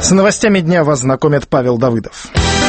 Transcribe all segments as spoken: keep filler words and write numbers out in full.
С новостями дня вас знакомит Павел Давыдов.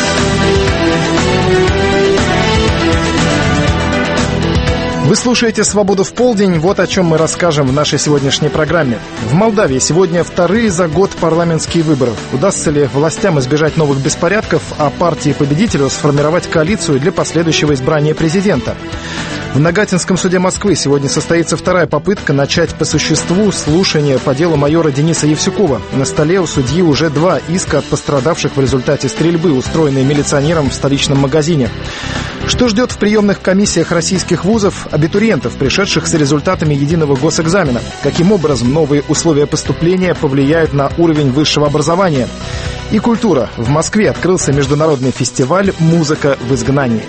Вы слушаете «Свободу в полдень». Вот о чем мы расскажем в нашей сегодняшней программе. В Молдавии сегодня вторые за год парламентские выборы. Удастся ли властям избежать новых беспорядков, а партии-победителю сформировать коалицию для последующего избрания президента? В Нагатинском суде Москвы сегодня состоится вторая попытка начать по существу слушание по делу майора Дениса Евсюкова. На столе у судьи уже два иска от пострадавших в результате стрельбы, устроенной милиционером в столичном магазине. Что ждет в приемных комиссиях российских вузов абитуриентов, пришедших с результатами единого госэкзамена? Каким образом новые условия поступления повлияют на уровень высшего образования? И культура. В Москве открылся международный фестиваль «Музыка в изгнании».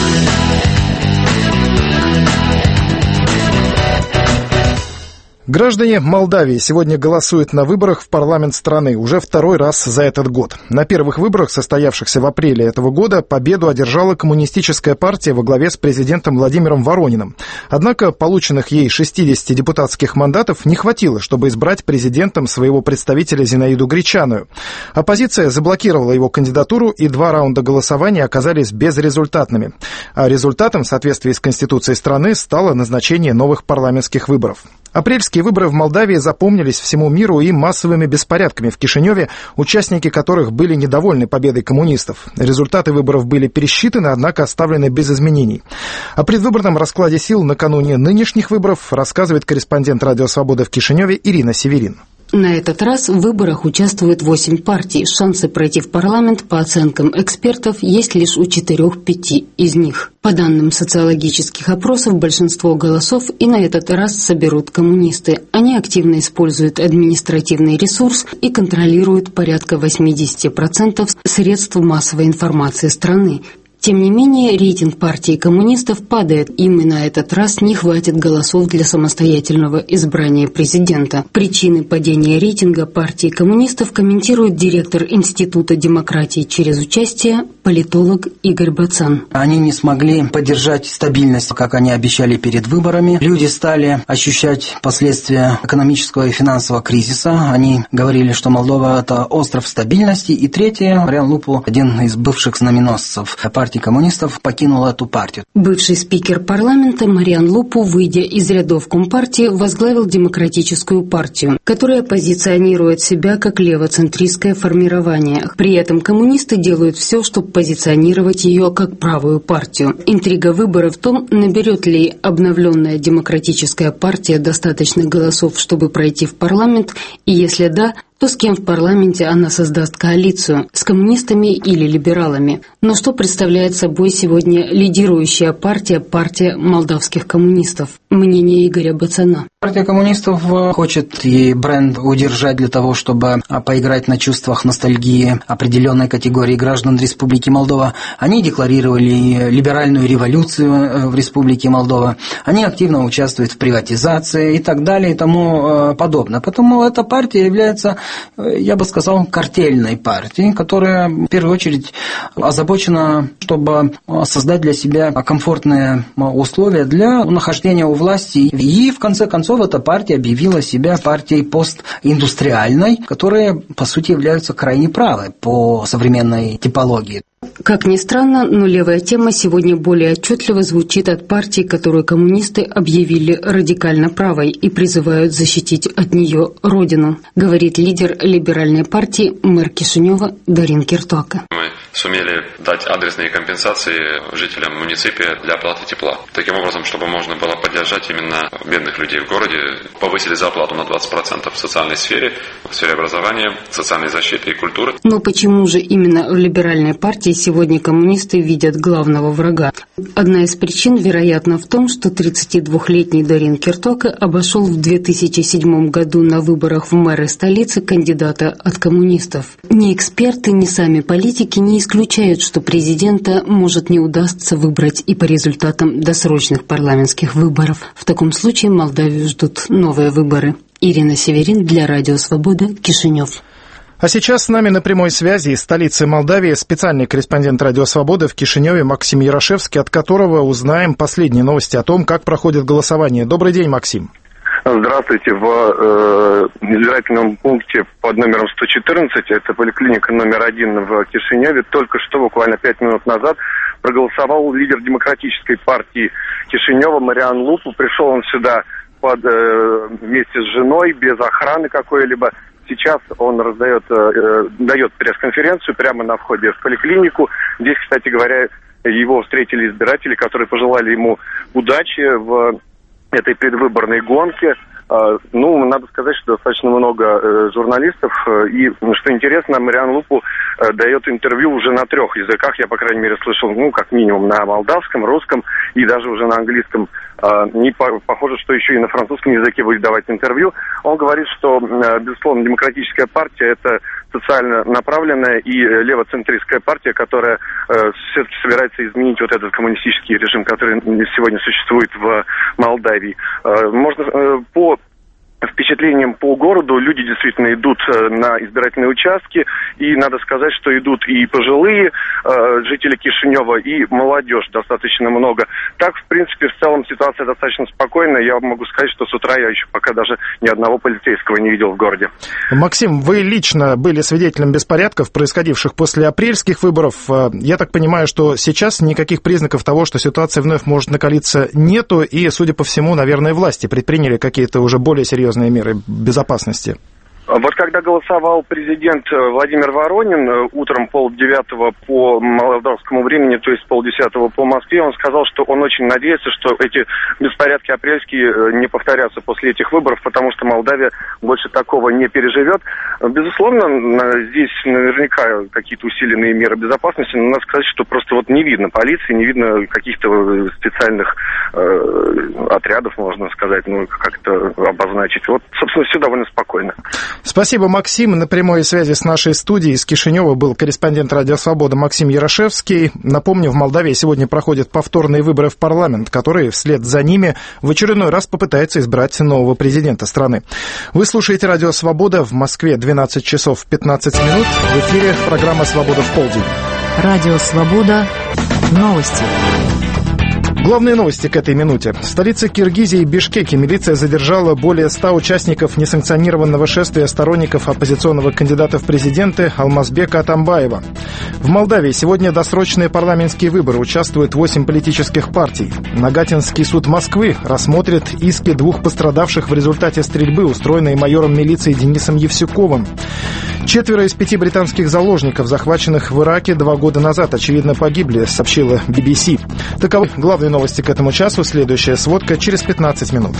Граждане Молдавии сегодня голосуют на выборах в парламент страны уже второй раз за этот год. На первых выборах, состоявшихся в апреле этого года, победу одержала коммунистическая партия во главе с президентом Владимиром Ворониным. Однако полученных ей шестидесяти депутатских мандатов не хватило, чтобы избрать президентом своего представителя Зинаиду Гречаную. Оппозиция заблокировала его кандидатуру, и два раунда голосования оказались безрезультатными. А результатом, в соответствии с Конституцией страны, стало назначение новых парламентских выборов. Апрельские выборы в Молдавии запомнились всему миру и массовыми беспорядками в Кишиневе, участники которых были недовольны победой коммунистов. Результаты выборов были пересчитаны, однако оставлены без изменений. О предвыборном раскладе сил накануне нынешних выборов рассказывает корреспондент «Радио Свобода» в Кишиневе Ирина Северин. На этот раз в выборах участвуют восемь партий. Шансы пройти в парламент, по оценкам экспертов, есть лишь у четырех-пяти из них. По данным социологических опросов, большинство голосов и на этот раз соберут коммунисты. Они активно используют административный ресурс и контролируют порядка восемьдесят процентов средств массовой информации страны. Тем не менее, рейтинг партии коммунистов падает, им и на этот раз не хватит голосов для самостоятельного избрания президента. Причины падения рейтинга партии коммунистов комментирует директор Института демократии через участие, политолог Игорь Бацан. Они не смогли поддержать стабильность, как они обещали перед выборами. Люди стали ощущать последствия экономического и финансового кризиса. Они говорили, что Молдова – это остров стабильности. И третье, Мариан Лупу, один из бывших знаменосцев партии коммунистов, покинул эту партию. Бывший спикер парламента Мариан Лупу, выйдя из рядов Компартии, возглавил Демократическую партию, которая позиционирует себя как левоцентристское формирование. При этом коммунисты делают все, чтобы позиционировать ее как правую партию. Интрига выборов в том, наберет ли обновленная Демократическая партия достаточно голосов, чтобы пройти в парламент, и если да, то с кем в парламенте она создаст коалицию, с коммунистами или либералами. Но что представляет собой сегодня лидирующая партия, партия молдавских коммунистов? Мнение Игоря Бацана. Партия коммунистов хочет и бренд удержать для того, чтобы поиграть на чувствах ностальгии определенной категории граждан Республики Молдова. Они декларировали либеральную революцию в Республике Молдова. Они активно участвуют в приватизации и так далее и тому подобное. Потому эта партия является, я бы сказал, картельной партией, которая в первую очередь озабочена, чтобы создать для себя комфортные условия для нахождения у власти. И в конце концов эта партия объявила себя партией постиндустриальной, которая, по сути, является крайне правой по современной типологии. Как ни странно, но левая тема сегодня более отчетливо звучит от партии, которую коммунисты объявили радикально правой и призывают защитить от нее родину, говорит лидер либеральной партии, мэр Кишинева Дарин Киртока. Мы сумели дать адресные компенсации жителям муниципия для оплаты тепла. Таким образом, чтобы можно было поддержать именно бедных людей в городе, повысили зарплату на двадцать процентов в социальной сфере, в сфере образования, социальной защиты и культуры. Но почему же именно в либеральной партии сегодня коммунисты видят главного врага? Одна из причин, вероятно, в том, что тридцатидвухлетний Дарин Киртока обошел в две тысячи седьмом году на выборах в мэры столицы кандидата от коммунистов. Ни эксперты, ни сами политики не исключают, что президента может не удастся выбрать и по результатам досрочных парламентских выборов. В таком случае Молдавию ждут новые выборы. Ирина Северин для Радио Свобода, Кишинев. А сейчас с нами на прямой связи из столицы Молдавии специальный корреспондент «Радио Свобода» в Кишиневе Максим Ярошевский, от которого узнаем последние новости о том, как проходит голосование. Добрый день, Максим. Здравствуйте. В э, избирательном пункте под номером сто четырнадцать, это поликлиника номер один в Кишиневе, только что, буквально пять минут назад, проголосовал лидер демократической партии Кишинева Мариан Лупу. Пришел он сюда под, э, вместе с женой, без охраны какой-либо. Сейчас он раздает, э, дает пресс-конференцию прямо на входе в поликлинику. Здесь, кстати говоря, его встретили избиратели, которые пожелали ему удачи в этой предвыборной гонке. Ну, надо сказать, что достаточно много журналистов. И, что интересно, Мариан Лупу дает интервью уже на трех языках. Я, по крайней мере, слышал, ну, как минимум, на молдавском, русском и даже уже на английском. Не похоже, что еще и на французском языке будет давать интервью. Он говорит, что, безусловно, демократическая партия – это социально направленная и левоцентристская партия, которая все-таки собирается изменить вот этот коммунистический режим, который сегодня существует в Молдавии. Можно по впечатлением по городу, люди действительно идут на избирательные участки, и надо сказать, что идут и пожилые э, жители Кишинева, и молодежь достаточно много. Так, в принципе, в целом ситуация достаточно спокойная. Я могу сказать, что с утра я еще пока даже ни одного полицейского не видел в городе. Максим, вы лично были свидетелем беспорядков, происходивших после апрельских выборов. Я так понимаю, что сейчас никаких признаков того, что ситуация вновь может накалиться, нету, и, судя по всему, наверное, власти предприняли какие-то уже более серьезные меры безопасности. Вот когда голосовал президент Владимир Воронин утром полдевятого по молдавскому времени, то есть полдесятого по Москве, он сказал, что он очень надеется, что эти беспорядки апрельские не повторятся после этих выборов, потому что Молдавия больше такого не переживет. Безусловно, здесь наверняка какие-то усиленные меры безопасности, но надо сказать, что просто вот не видно полиции, не видно каких-то специальных э, отрядов, можно сказать, ну, как-то обозначить. Вот, собственно, все довольно спокойно. Спасибо, Максим. На прямой связи с нашей студией из Кишинева был корреспондент «Радио Свобода» Максим Ярошевский. Напомню, в Молдавии сегодня проходят повторные выборы в парламент, которые вслед за ними в очередной раз попытаются избрать нового президента страны. Вы слушаете «Радио Свобода», в Москве двенадцать часов пятнадцать минут. В эфире программа «Свобода в полдень». «Радио Свобода». Новости. Главные новости к этой минуте. В столице Киргизии, Бишкеке, милиция задержала более ста участников несанкционированного шествия сторонников оппозиционного кандидата в президенты Алмазбека Атамбаева. В Молдавии сегодня досрочные парламентские выборы. Участвуют восемь политических партий. Нагатинский суд Москвы рассмотрит иски двух пострадавших в результате стрельбы, устроенной майором милиции Денисом Евсюковым. Четверо из пяти британских заложников, захваченных в Ираке два года назад, очевидно погибли, сообщила би би си. Таковы главные новости к этому часу. Следующая сводка через пятнадцать минут.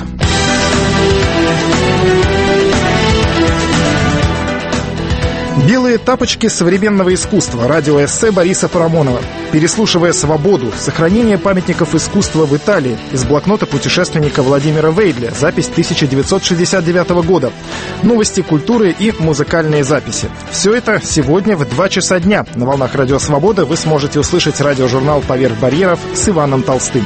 Белые тапочки современного искусства. Радиоэссе Бориса Парамонова. Переслушивая свободу. Сохранение памятников искусства в Италии. Из блокнота путешественника Владимира Вейдля. Запись тысяча девятьсот шестьдесят девятого года. Новости культуры и музыкальные записи. Все это сегодня в два часа дня. На волнах Радио Свобода вы сможете услышать радиожурнал «Поверх барьеров» с Иваном Толстым.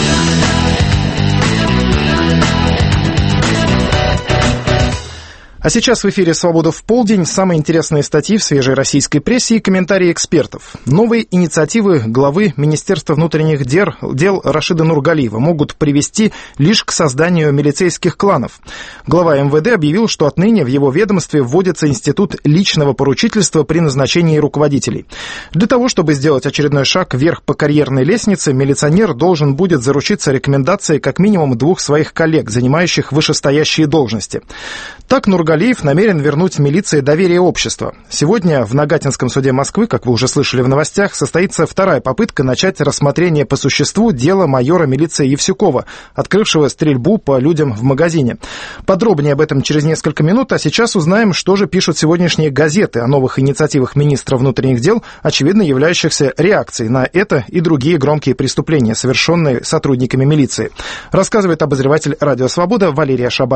А сейчас в эфире «Свобода в полдень». Самые интересные статьи в свежей российской прессе и комментарии экспертов. Новые инициативы главы Министерства внутренних дел Рашида Нургалиева могут привести лишь к созданию милицейских кланов. Глава эм вэ дэ объявил, что отныне в его ведомстве вводится институт личного поручительства при назначении руководителей. Для того, чтобы сделать очередной шаг вверх по карьерной лестнице, милиционер должен будет заручиться рекомендацией как минимум двух своих коллег, занимающих вышестоящие должности. Так Нургалиев намерен вернуть милиции доверие общества. Сегодня в Нагатинском суде Москвы, как вы уже слышали в новостях, состоится вторая попытка начать рассмотрение по существу дела майора милиции Евсюкова, открывшего стрельбу по людям в магазине. Подробнее об этом через несколько минут, а сейчас узнаем, что же пишут сегодняшние газеты о новых инициативах министра внутренних дел, очевидно являющихся реакцией на это и другие громкие преступления, совершенные сотрудниками милиции. Рассказывает обозреватель «Радио Свобода» Валерия Шабаева.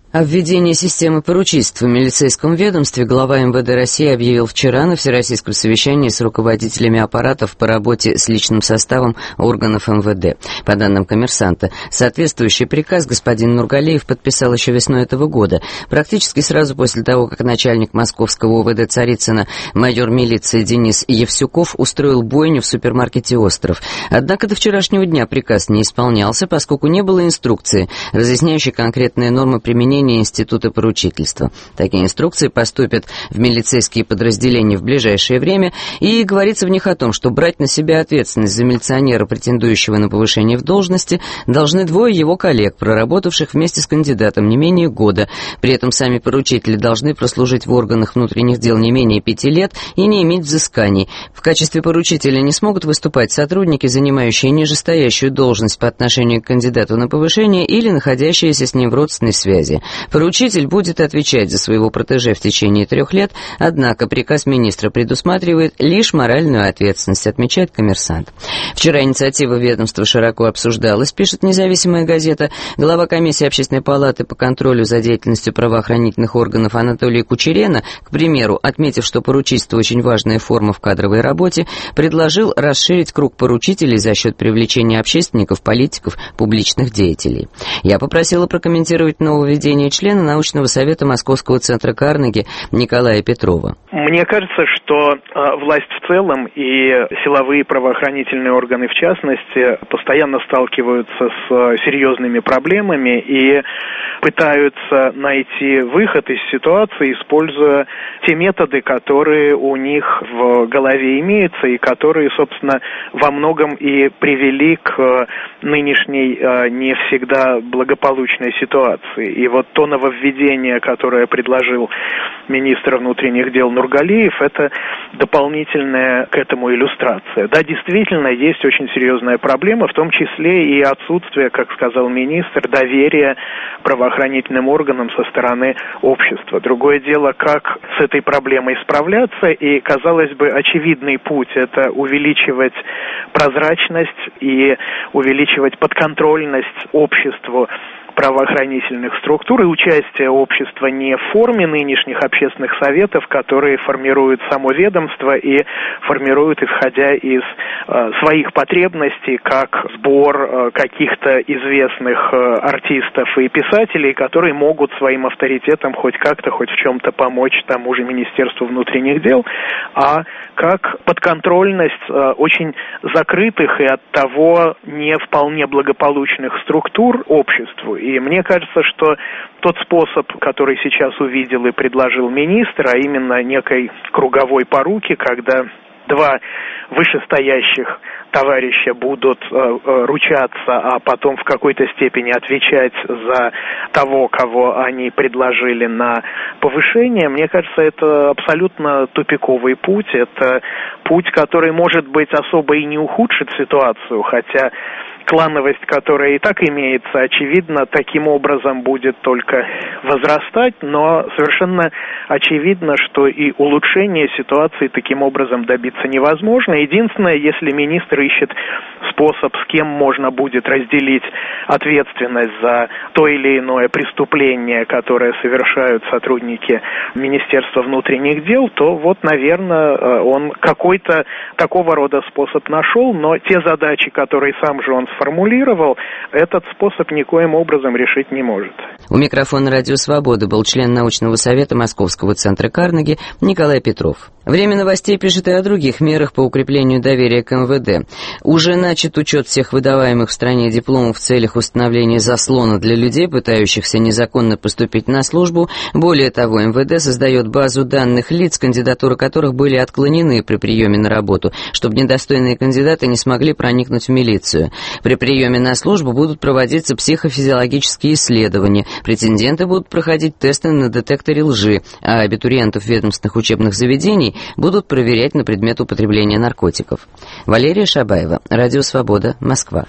О введении системы поручительств в милицейском ведомстве глава эм вэ дэ России объявил вчера на Всероссийском совещании с руководителями аппаратов по работе с личным составом органов эм вэ дэ. По данным «Коммерсанта», соответствующий приказ господин Нургалиев подписал еще весной этого года, практически сразу после того, как начальник московского о вэ дэ Царицына, майор милиции Денис Евсюков, устроил бойню в супермаркете «Остров». Однако до вчерашнего дня приказ не исполнялся, поскольку не было инструкции, разъясняющей конкретные нормы применения института поручительства. Такие инструкции поступят в милицейские подразделения в ближайшее время, и говорится в них о том, что брать на себя ответственность за милиционера, претендующего на повышение в должности, должны двое его коллег, проработавших вместе с кандидатом не менее года. При этом сами поручители должны прослужить в органах внутренних дел не менее пяти лет и не иметь взысканий. В качестве поручителя не смогут выступать сотрудники, занимающие нижестоящую должность по отношению к кандидату на повышение или находящиеся с ним в родственной связи. Поручитель будет отвечать за своего протеже в течение трех лет, однако приказ министра предусматривает лишь моральную ответственность, отмечает «Коммерсант». Вчера инициатива ведомства широко обсуждалась, пишет независимая газета. Глава комиссии Общественной палаты по контролю за деятельностью правоохранительных органов Анатолий Кучерена, к примеру, отметив, что поручительство очень важная форма в кадровой работе, предложил расширить круг поручителей за счет привлечения общественников, политиков, публичных деятелей. Я попросила прокомментировать нововведение члена научного совета Московского центра Карнеги Николая Петрова. Мне кажется, что э, власть в целом и силовые правоохранительные органы в частности постоянно сталкиваются с э, серьезными проблемами и пытаются найти выход из ситуации, используя те методы, которые у них в голове имеются и которые, собственно, во многом и привели к нынешней э, не всегда благополучной ситуации. И вот то нововведение, которое предложил министр внутренних дел Нургалиев, это дополнительная к этому иллюстрация. Да, действительно, есть очень серьезная проблема, в том числе и отсутствие, как сказал министр, доверия правоохранительным органам со стороны общества. Другое дело, как с этой проблемой справляться, и, казалось бы, очевидный путь – это увеличивать прозрачность и увеличивать подконтрольность обществу правоохранительных структур и участие общества не в форме нынешних общественных советов, которые формируют само ведомство и формируют, исходя из э, своих потребностей, как сбор э, каких-то известных э, артистов и писателей, которые могут своим авторитетом хоть как-то, хоть в чем-то помочь тому же Министерству внутренних дел, а как подконтрольность э, очень закрытых и оттого не вполне благополучных структур обществу. И мне кажется, что тот способ, который сейчас увидел и предложил министр, а именно некой круговой поруки, когда два вышестоящих товарища будут э, э, ручаться, а потом в какой-то степени отвечать за того, кого они предложили на повышение, мне кажется, это абсолютно тупиковый путь. Это путь, который, может быть, особо и не ухудшит ситуацию, хотя клановость, которая и так имеется, очевидно, таким образом будет только возрастать, но совершенно очевидно, что и улучшение ситуации таким образом добиться невозможно. Единственное, если министр ищет способ, с кем можно будет разделить ответственность за то или иное преступление, которое совершают сотрудники Министерства внутренних дел, то вот, наверное, он какой-то такого рода способ нашел, но те задачи, которые сам же он сформулировал, этот способ никоим образом решить не может. У микрофона «Радио Свобода» был член научного совета Московского центра Карнеги Николай Петров. Время новостей пишет и о других мерах по укреплению доверия к эм вэ дэ. Уже начат учет всех выдаваемых в стране дипломов в целях установления заслона для людей, пытающихся незаконно поступить на службу. Более того, эм вэ дэ создает базу данных лиц, кандидатуры которых были отклонены при приеме на работу, чтобы недостойные кандидаты не смогли проникнуть в милицию. При приеме на службу будут проводиться психофизиологические исследования, претенденты будут проходить тесты на детекторе лжи, а абитуриентов ведомственных учебных заведений будут проверять на предмет употребления наркотиков. Валерия Шабаева, Радио Свобода, Москва.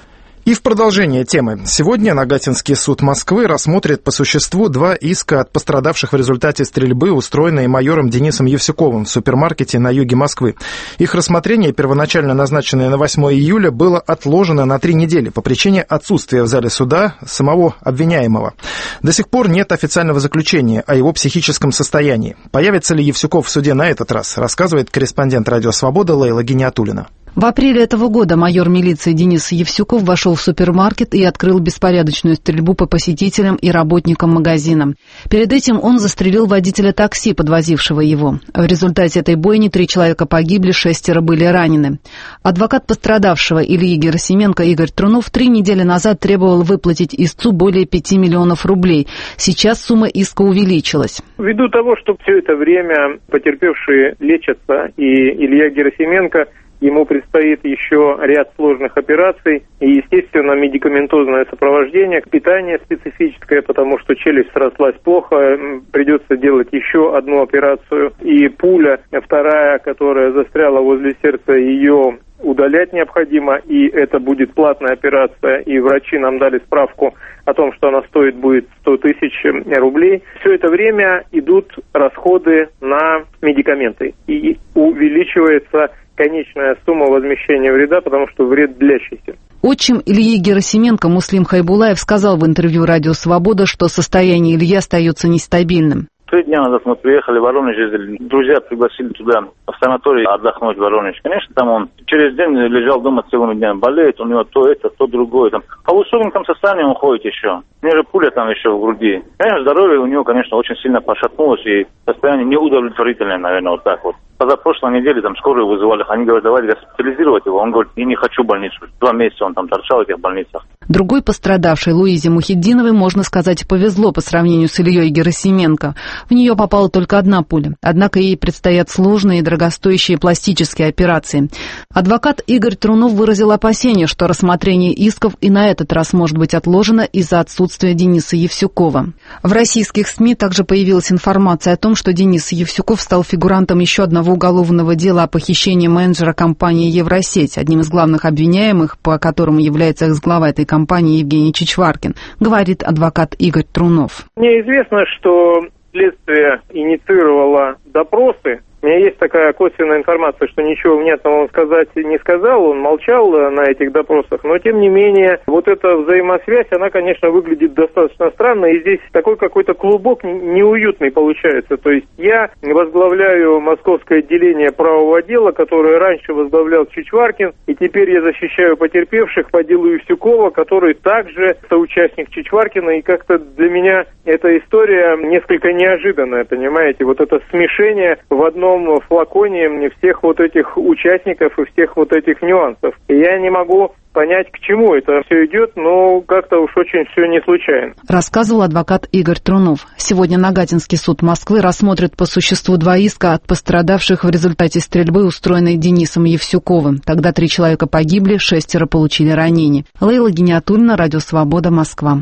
И в продолжение темы. Сегодня Нагатинский суд Москвы рассмотрит по существу два иска от пострадавших в результате стрельбы, устроенной майором Денисом Евсюковым в супермаркете на юге Москвы. Их рассмотрение, первоначально назначенное на восьмое июля, было отложено на три недели по причине отсутствия в зале суда самого обвиняемого. До сих пор нет официального заключения о его психическом состоянии. Появится ли Евсюков в суде на этот раз, рассказывает корреспондент «Радио Свобода» Лейла Гиниатуллина. В апреле этого года майор милиции Денис Евсюков вошел в супермаркет и открыл беспорядочную стрельбу по посетителям и работникам магазина. Перед этим он застрелил водителя такси, подвозившего его. В результате этой бойни три человека погибли, шестеро были ранены. Адвокат пострадавшего Ильи Герасименко Игорь Трунов три недели назад требовал выплатить истцу более пяти миллионов рублей. Сейчас сумма иска увеличилась. Ввиду того, что все это время потерпевшие лечатся, и Илья Герасименко, ему предстоит еще ряд сложных операций и, естественно, медикаментозное сопровождение, питание специфическое, потому что челюсть срослась плохо, придется делать еще одну операцию. И пуля, вторая, которая застряла возле сердца, ее удалять необходимо, и это будет платная операция, и врачи нам дали справку о том, что она стоит будет сто тысяч рублей. Все это время идут расходы на медикаменты, и увеличивается конечная сумма возмещения вреда, потому что вред длящийся. Отчим Ильи Герасименко Муслим Хайбулаев сказал в интервью «Радио Свобода», что состояние Ильи остается нестабильным. Три дня назад мы приехали в Воронеж, ездили. Друзья пригласили туда, в санаторий, отдохнуть в Воронеж. Конечно, там он через день лежал дома целыми днями, болеет, у него то это, то другое. Там. По условненьком состоянии он ходит еще. У него же пуля там еще в груди. Конечно, здоровье у него, конечно, очень сильно пошатнулось, и состояние неудовлетворительное, наверное, вот так вот. Позапрошлой неделе там скорую вызывали, они говорят, давайте госпитализировать его. Он говорит, я не хочу больницу. Два месяца он там торчал в этих больницах. Другой пострадавшей, Луизе Мухиддиновой, можно сказать, повезло по сравнению с Ильей Герасименко. В нее попала только одна пуля. Однако ей предстоят сложные и дорогостоящие пластические операции. Адвокат Игорь Трунов выразил опасение, что рассмотрение исков и на этот раз может быть отложено из-за отсутствия Дениса Евсюкова. В российских СМИ также появилась информация о том, что Денис Евсюков стал фигурантом еще одного уголовного дела о похищении менеджера компании «Евросеть», одним из главных обвиняемых, по которому является экс-глава этой компании Евгений Чичваркин, говорит адвокат Игорь Трунов. Мне известно, что следствие инициировало допросы. У меня есть такая косвенная информация, что ничего внятного он сказать не сказал, он молчал на этих допросах, но тем не менее вот эта взаимосвязь, она, конечно, выглядит достаточно странно, и здесь такой какой-то клубок неуютный получается. То есть я возглавляю московское отделение правового дела, которое раньше возглавлял Чичваркин, и теперь я защищаю потерпевших по делу Евсюкова, который также соучастник Чичваркина, и как-то для меня эта история несколько неожиданная, понимаете, вот это смешение в одном в флаконе всех вот этих участников и всех вот этих нюансов. И я не могу понять, к чему это все идет, но как-то уж очень все не случайно. Рассказывал адвокат Игорь Трунов. Сегодня Нагатинский суд Москвы рассмотрит по существу два иска от пострадавших в результате стрельбы, устроенной Денисом Евсюковым. Тогда три человека погибли, шестеро получили ранения. Лейла Гиниатуллина, Радио Свобода, Москва.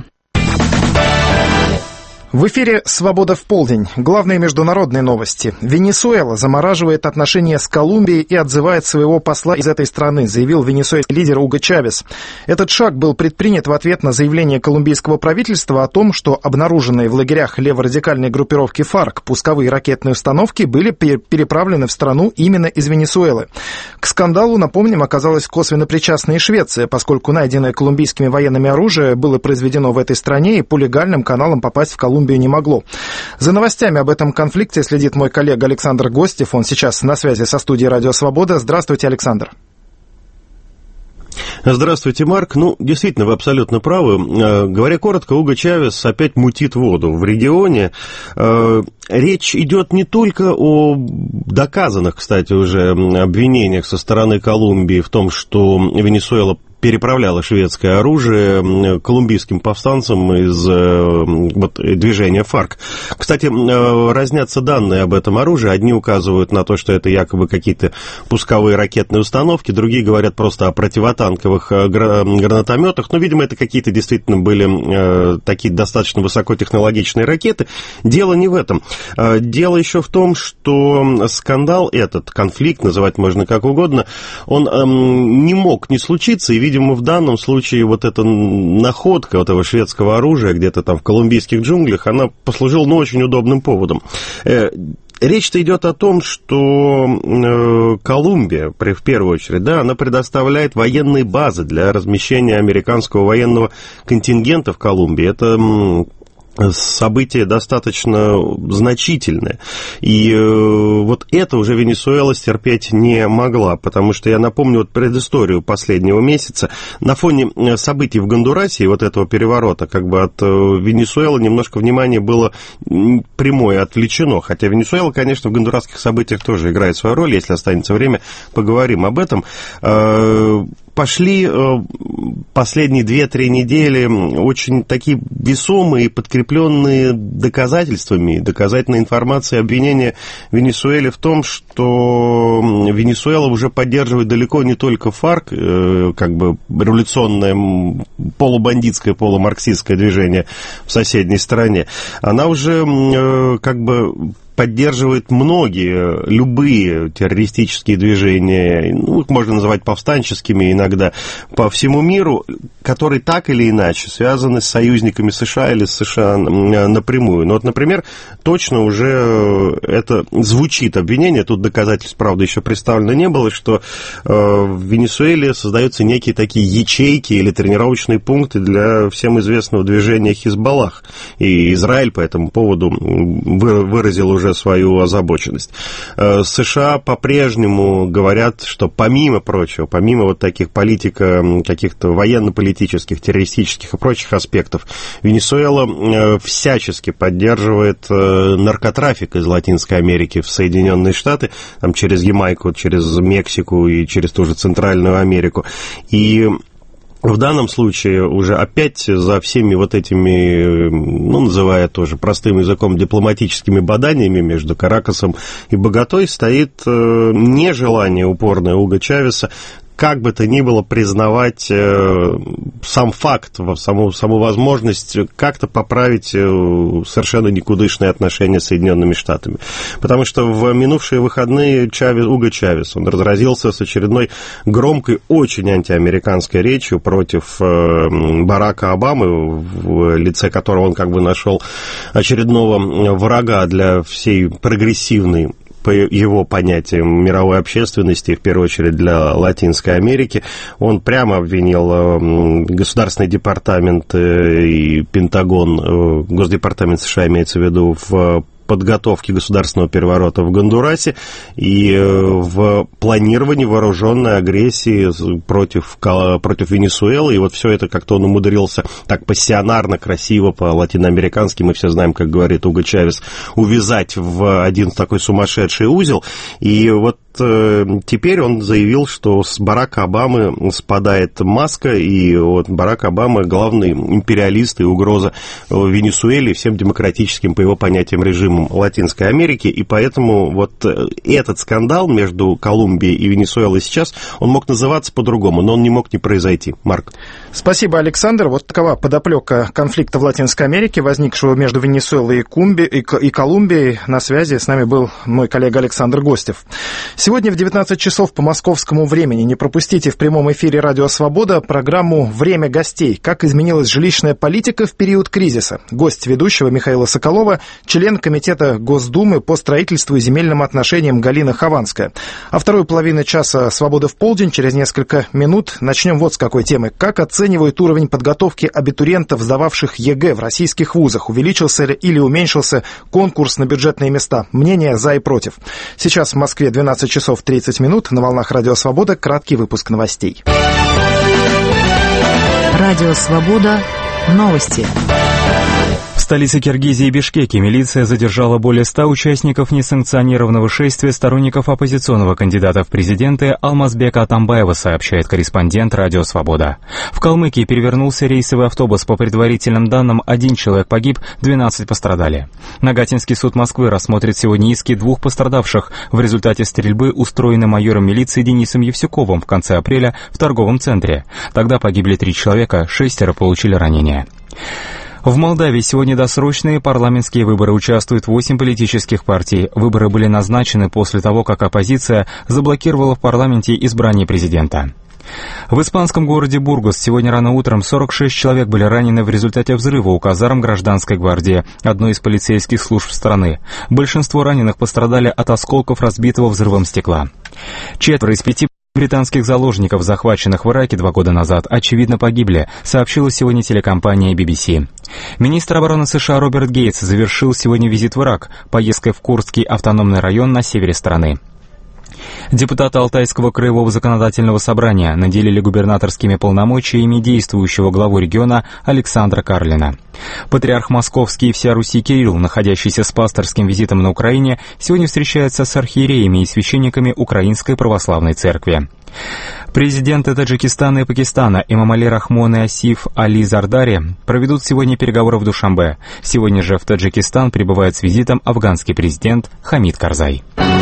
В эфире «Свобода в полдень». Главные международные новости. Венесуэла замораживает отношения с Колумбией и отзывает своего посла из этой страны, заявил венесуэльский лидер Уго Чавес. Этот шаг был предпринят в ответ на заявление колумбийского правительства о том, что обнаруженные в лагерях леворадикальной группировки ФАРК пусковые ракетные установки были переправлены в страну именно из Венесуэлы. К скандалу, напомним, оказалась косвенно причастна и Швеция, поскольку найденное колумбийскими военными оружие было произведено в этой стране и по легальным каналам попасть в Колумбию не могло. За новостями об этом конфликте следит мой коллега Александр Гостев. Он сейчас на связи со студией «Радио Свобода». Здравствуйте, Александр. Здравствуйте, Марк. Ну, действительно, вы абсолютно правы. Говоря коротко, Уго Чавес опять мутит воду в регионе. Речь идет не только о доказанных, кстати, уже обвинениях со стороны Колумбии в том, что Венесуэла переправляла шведское оружие колумбийским повстанцам из вот, движения ФАРК. Кстати, разнятся данные об этом оружии. Одни указывают на то, что это якобы какие-то пусковые ракетные установки, другие говорят просто о противотанковых гранатометах. Но, видимо, это какие-то действительно были такие достаточно высокотехнологичные ракеты. Дело не в этом. Дело еще в том, что скандал этот, конфликт, называть можно как угодно, он не мог не случиться, и видимо, в данном случае вот эта находка вот этого шведского оружия где-то там в колумбийских джунглях, она послужила, ну, очень удобным поводом. Речь-то идет о том, что э, Колумбия, в первую очередь, да, она предоставляет военные базы для размещения американского военного контингента в Колумбии. Это событие достаточно значительное. И э, вот это уже Венесуэла стерпеть не могла, потому что я напомню вот предысторию последнего месяца. На фоне событий в Гондурасе и вот этого переворота как бы от э, Венесуэлы немножко внимания было прямое отвлечено. Хотя Венесуэла, конечно, в гондурасских событиях тоже играет свою роль. Если останется время, поговорим об этом. Э, Пошли последние две-три недели очень такие весомые, подкрепленные доказательствами, доказательной информацией обвинения Венесуэле в том, что Венесуэла уже поддерживает далеко не только ФАРК, как бы революционное полубандитское, полумарксистское движение в соседней стране. Она уже как бы поддерживает многие, любые террористические движения, ну, их можно называть повстанческими иногда, по всему миру, которые так или иначе связаны с союзниками США или с США напрямую. Ну, вот, например, точно уже это звучит обвинение, тут доказательств, правда, еще представлено не было, что в Венесуэле создаются некие такие ячейки или тренировочные пункты для всем известного движения Хизбаллах. И Израиль по этому поводу выразил уже свою озабоченность. США по-прежнему говорят, что помимо прочего, помимо вот таких политико, каких-то военно-политических, террористических и прочих аспектов, Венесуэла всячески поддерживает наркотрафик из Латинской Америки в Соединенные Штаты, там через Ямайку, через Мексику и через ту же Центральную Америку. И в данном случае уже опять за всеми вот этими, ну, называя тоже простым языком, дипломатическими баданиями между Каракасом и Боготой стоит нежелание упорное Уго Чавеса как бы то ни было признавать э, сам факт, саму, саму возможность как-то поправить э, совершенно никудышные отношения с Соединенными Штатами. Потому что в минувшие выходные Чавес, Уго Чавес, он разразился с очередной громкой, очень антиамериканской речью против э, Барака Обамы, в лице которого он как бы нашел очередного врага для всей прогрессивной, по его понятиям, мировой общественности, в первую очередь для Латинской Америки. Он прямо обвинил Государственный департамент и Пентагон, Госдепартамент США имеется в виду, в подготовки государственного переворота в Гондурасе и в планировании вооруженной агрессии против, против Венесуэлы. И вот все это как-то он умудрился так пассионарно, красиво, по-латиноамерикански, мы все знаем, как говорит Уго Чавес, увязать в один такой сумасшедший узел. И вот теперь он заявил, что с Барака Обамы спадает маска, и вот Барак Обама главный империалист и угроза Венесуэле и всем демократическим, по его понятиям, режимам Латинской Америки, и поэтому вот этот скандал между Колумбией и Венесуэлой сейчас, он мог называться по-другому, но он не мог не произойти. Марк. Спасибо, Александр. Вот такова подоплека конфликта в Латинской Америке, возникшего между Венесуэлой и, Кумби, и, и Колумбией. На связи с нами был мой коллега Александр Гостев. Сегодня в девятнадцать часов по московскому времени не пропустите в прямом эфире «Радио Свобода» программу «Время гостей. Как изменилась жилищная политика в период кризиса». Гость ведущего Михаила Соколова, член Комитета Госдумы по строительству и земельным отношениям Галина Хованская. А вторую половину часа «Свобода в полдень» через несколько минут начнем вот с какой темы. Как оценивают уровень подготовки абитуриентов, сдававших ЕГЭ в российских вузах? Увеличился или уменьшился конкурс на бюджетные места? Мнения за и против. Сейчас в Москве двенадцать часов тридцать минут. На волнах «Радио Свобода» краткий выпуск новостей. Радио Свобода. Новости. В столице Киргизии Бишкеке милиция задержала более ста участников несанкционированного шествия сторонников оппозиционного кандидата в президенты Алмазбека Атамбаева, сообщает корреспондент «Радио Свобода». В Калмыкии перевернулся рейсовый автобус. По предварительным данным, один человек погиб, двенадцать пострадали. Нагатинский суд Москвы рассмотрит сегодня иски двух пострадавших в результате стрельбы, устроенной майором милиции Денисом Евсюковым в конце апреля в торговом центре. Тогда погибли три человека, шестеро получили ранения. В Молдавии сегодня досрочные парламентские выборы. Участвуют восемь политических партий. Выборы были назначены после того, как оппозиция заблокировала в парламенте избрание президента. В испанском городе Бургос сегодня рано утром сорок шесть человек были ранены в результате взрыва у казарм гражданской гвардии, одной из полицейских служб страны. Большинство раненых пострадали от осколков разбитого взрывом стекла. Четверо из пяти британских заложников, захваченных в Ираке два года назад, очевидно погибли, сообщила сегодня телекомпания би би си. Министр обороны США Роберт Гейтс завершил сегодня визит в Ирак, поездкой в Курдский автономный район на севере страны. Депутаты Алтайского краевого законодательного собрания наделили губернаторскими полномочиями действующего главу региона Александра Карлина. Патриарх Московский и вся Руси Кирилл, находящийся с пасторским визитом на Украине, сегодня встречается с архиереями и священниками Украинской Православной Церкви. Президенты Таджикистана и Пакистана Эмомали Рахмон и Асиф Али Зардари проведут сегодня переговоры в Душанбе. Сегодня же в Таджикистан прибывает с визитом афганский президент Хамид Карзай.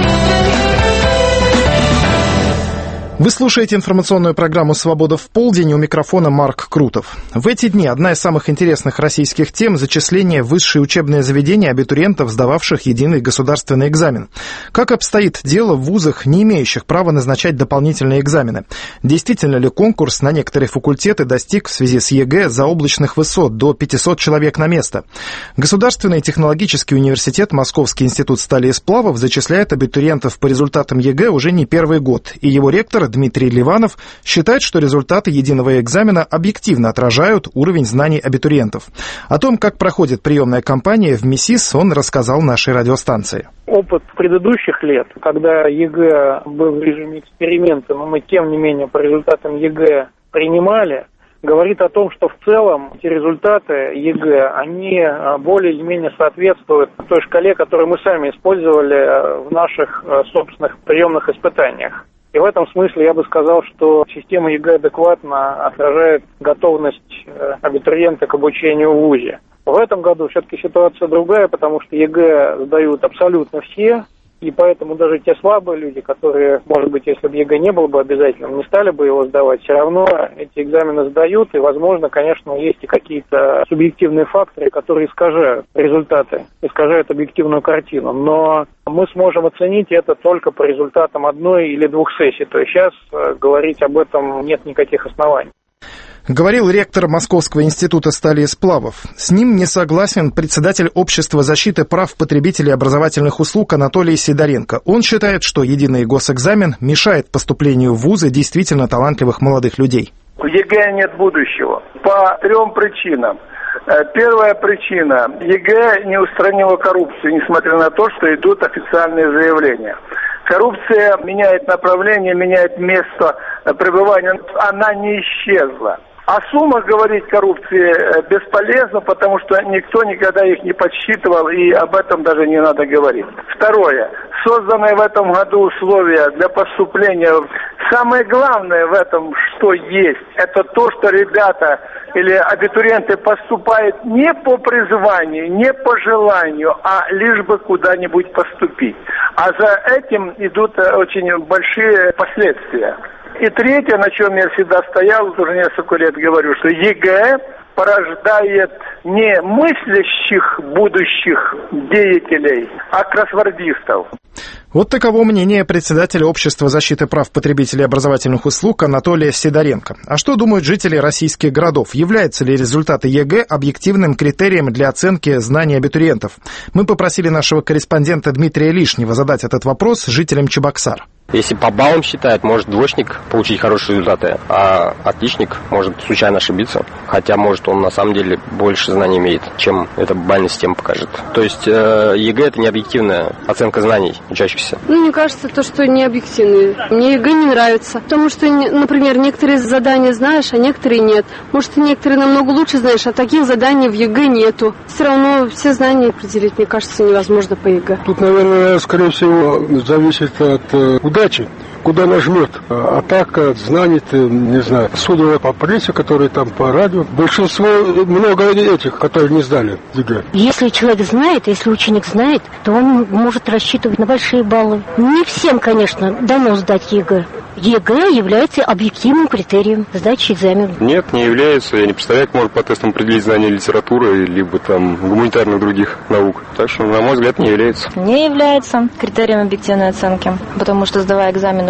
Вы слушаете информационную программу «Свобода в полдень», у микрофона Марк Крутов. В эти дни одна из самых интересных российских тем – зачисление в высшие учебные заведения абитуриентов, сдававших единый государственный экзамен. Как обстоит дело в вузах, не имеющих права назначать дополнительные экзамены? Действительно ли конкурс на некоторые факультеты достиг в связи с ЕГЭ заоблачных высот до пятисот человек на место? Государственный технологический университет Московский институт стали и сплавов зачисляет абитуриентов по результатам ЕГЭ уже не первый год, и его ректор Дмитрий Ливанов считает, что результаты единого экзамена объективно отражают уровень знаний абитуриентов. О том, как проходит приемная кампания в МИСИС, он рассказал нашей радиостанции. Опыт предыдущих лет, когда ЕГЭ был в режиме эксперимента, но мы тем не менее по результатам ЕГЭ принимали, говорит о том, что в целом эти результаты ЕГЭ, они более или менее соответствуют той шкале, которую мы сами использовали в наших собственных приемных испытаниях. И в этом смысле я бы сказал, что система ЕГЭ адекватно отражает готовность абитуриента к обучению в ВУЗе. В этом году все-таки ситуация другая, потому что ЕГЭ сдают абсолютно все, и поэтому даже те слабые люди, которые, может быть, если бы ЕГЭ не было бы обязательным, не стали бы его сдавать, все равно эти экзамены сдают, и, возможно, конечно, есть и какие-то субъективные факторы, которые искажают результаты, искажают объективную картину. Но мы сможем оценить это только по результатам одной или двух сессий. То есть сейчас говорить об этом нет никаких оснований. Говорил ректор Московского института стали и сплавов. С ним не согласен председатель Общества защиты прав потребителей образовательных услуг Анатолий Сидоренко. Он считает, что единый госэкзамен мешает поступлению в вузы действительно талантливых молодых людей. У ЕГЭ нет будущего по трем причинам. Первая причина. ЕГЭ не устранила коррупцию, несмотря на то, что идут официальные заявления. Коррупция меняет направление, меняет место пребывания. Она не исчезла. О суммах говорить коррупции бесполезно, потому что никто никогда их не подсчитывал, и об этом даже не надо говорить. Второе. Созданные в этом году условия для поступления. Самое главное в этом, что есть, это то, что ребята или абитуриенты поступают не по призванию, не по желанию, а лишь бы куда-нибудь поступить. А за этим идут очень большие последствия. И третье, на чем я всегда стоял, уже несколько лет говорю, что ЕГЭ порождает не мыслящих будущих деятелей, а кроссвордистов. Вот таково мнение председателя Общества защиты прав потребителей образовательных услуг Анатолия Сидоренко. А что думают жители российских городов? Являются ли результаты ЕГЭ объективным критерием для оценки знаний абитуриентов? Мы попросили нашего корреспондента Дмитрия Лишнего задать этот вопрос жителям Чебоксар. Если по баллам считает, может двоечник получить хорошие результаты, а отличник может случайно ошибиться. Хотя, может, он на самом деле больше знаний имеет, чем эта бальная система покажет. То есть э, ЕГЭ – это не объективная оценка знаний учащихся. Ну, мне кажется, то, что не объективные. Мне ЕГЭ не нравится. Потому что, например, некоторые задания знаешь, а некоторые нет. Может, ты некоторые намного лучше знаешь, а таких заданий в ЕГЭ нету. Все равно все знания определить, мне кажется, невозможно по ЕГЭ. Тут, наверное, скорее всего, зависит от э, удачи, куда нажмет. А так от знаний, не знаю, судя по прессе, которые там по радио, большинство, много этих, которые не сдали ЕГЭ. Если человек знает, если ученик знает, то он может рассчитывать на большие баллы. Не всем, конечно, дано сдать ЕГЭ. ЕГЭ является объективным критерием сдачи экзамена. Нет, не является. Я не представляю, как можно по тестам определить знания литературы, либо там гуманитарных других наук. Так что, на мой взгляд, не является. Не является критерием объективной оценки, потому что, сдавая экзамен,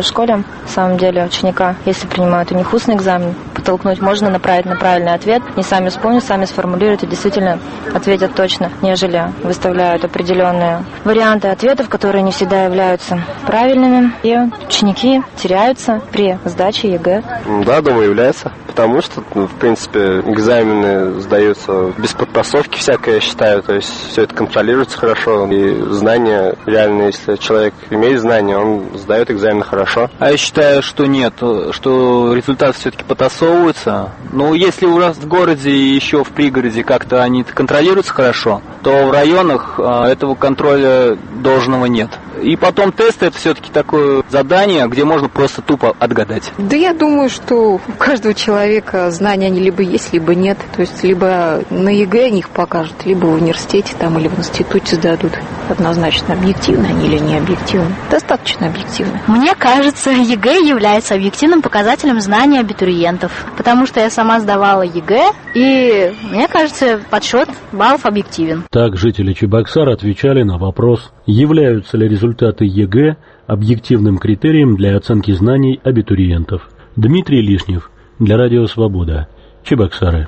в школе. На самом деле ученика, если принимают у них устный экзамен, подтолкнуть можно, направить на правильный ответ. Не сами вспомнят, сами сформулируют и действительно ответят точно, нежели выставляют определенные варианты ответов, которые не всегда являются правильными. И ученики теряются при сдаче ЕГЭ. Да, думаю, является. Потому что, ну, в принципе, экзамены сдаются без подтасовки всякое, я считаю. То есть все это контролируется хорошо. И знания реально, если человек имеет знания, он сдает экзамены хорошо. А я считаю, что нет, что результаты все-таки потасовываются. Но если у нас в городе и еще в пригороде как-то они контролируются хорошо, то в районах этого контроля должного нет. И потом тесты — это все-таки такое задание, где можно просто тупо отгадать. Да я думаю, что у каждого человека знания они либо есть, либо нет. То есть либо на ЕГЭ они их покажут, либо в университете там, или в институте сдадут. Однозначно, объективно они или не объективно. Достаточно объективно. Мне кажется, ЕГЭ является объективным показателем знаний абитуриентов. Потому что я сама сдавала ЕГЭ, и мне кажется, подсчет баллов объективен. Так жители Чебоксар отвечали на вопрос, являются ли результаты ЕГЭ объективным критерием для оценки знаний абитуриентов. Дмитрий Лишнев для Радио Свобода. Чебоксары.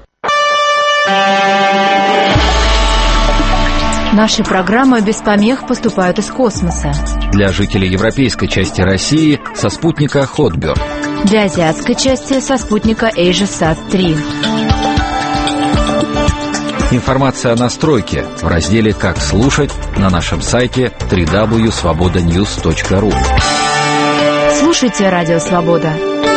Наши программы без помех поступают из космоса. Для жителей европейской части России со спутника Hotbird. Для азиатской части со спутника AsiaSat три. Информация о настройке в разделе «Как слушать» на нашем сайте дабл ю дабл ю дабл ю точка свобода ньюс точка ру. Слушайте Радио Свобода.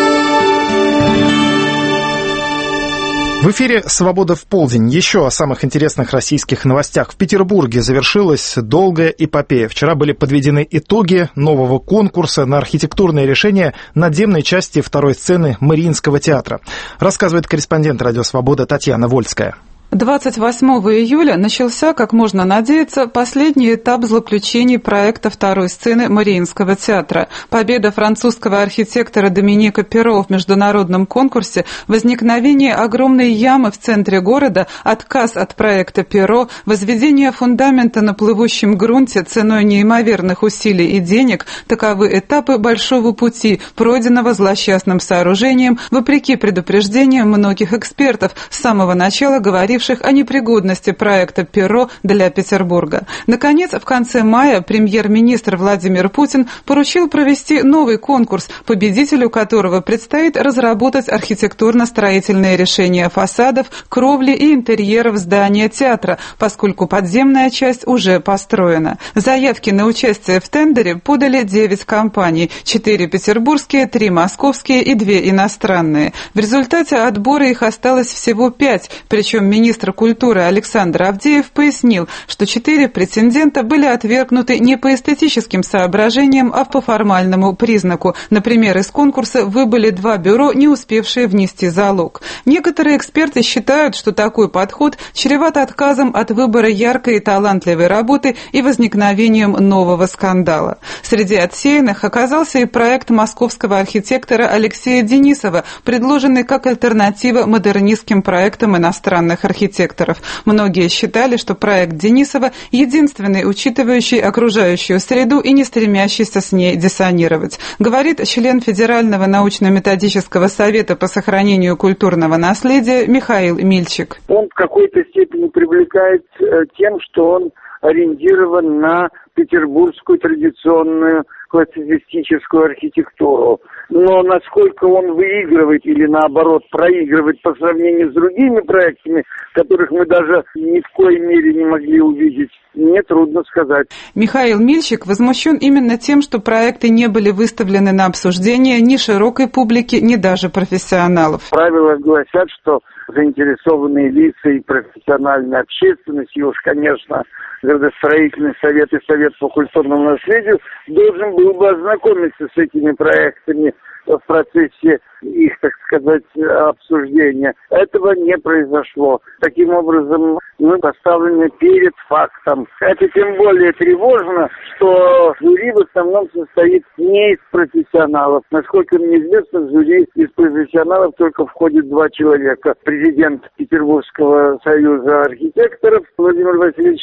В эфире «Свобода в полдень». Еще о самых интересных российских новостях. В Петербурге завершилась долгая эпопея. Вчера были подведены итоги нового конкурса на архитектурное решение надземной части второй сцены Мариинского театра. Рассказывает корреспондент «Радио Свобода» Татьяна Вольская. двадцать восьмого июля начался, как можно надеяться, последний этап заключений проекта второй сцены Мариинского театра. Победа французского архитектора Доминика Перро в международном конкурсе, возникновение огромной ямы в центре города, отказ от проекта Перро, возведение фундамента на плывущем грунте ценой неимоверных усилий и денег – таковы этапы большого пути, пройденного злосчастным сооружением, вопреки предупреждениям многих экспертов, с самого начала говоривших о непригодности проекта Перро для Петербурга. Наконец, в конце мая премьер-министр Владимир Путин поручил провести новый конкурс, победителю которого предстоит разработать архитектурно-строительные решения фасадов, кровли и интерьеров здания театра, поскольку подземная часть уже построена. Заявки на участие в тендере подали девять компаний, четыре петербургские, три московские и две иностранные. В результате отбора их осталось всего пять, причем министр Министр культуры Александр Авдеев пояснил, что четыре претендента были отвергнуты не по эстетическим соображениям, а по формальному признаку. Например, из конкурса выбыли два бюро, не успевшие внести залог. Некоторые эксперты считают, что такой подход чреват отказом от выбора яркой и талантливой работы и возникновением нового скандала. Среди отсеянных оказался и проект московского архитектора Алексея Денисова, предложенный как альтернатива модернистским проектам иностранных архитекторов. архитекторов. Многие считали, что проект Денисова единственный, учитывающий окружающую среду и не стремящийся с ней диссонировать, говорит член Федерального научно-методического совета по сохранению культурного наследия Михаил Мильчик. Он в какой-то степени привлекает тем, что он ориентирован на петербургскую традиционную классицистическую архитектуру. Но насколько он выигрывает или, наоборот, проигрывает по сравнению с другими проектами, которых мы даже ни в коей мере не могли увидеть, мне трудно сказать. Михаил Мильчик возмущен именно тем, что проекты не были выставлены на обсуждение ни широкой публики, ни даже профессионалов. Правила гласят, что заинтересованные лица и профессиональная общественность, и уж, конечно, градостроительный совет и совет по культурному наследию должен был бы ознакомиться с этими проектами в процессе их, так сказать, обсуждения. Этого не произошло. Таким образом, мы поставлены перед фактом. Это тем более тревожно, что жюри в основном состоит не из профессионалов. Насколько мне известно, в жюри из профессионалов только входит два человека. Президент Петербургского союза архитекторов Владимир Васильевич Попов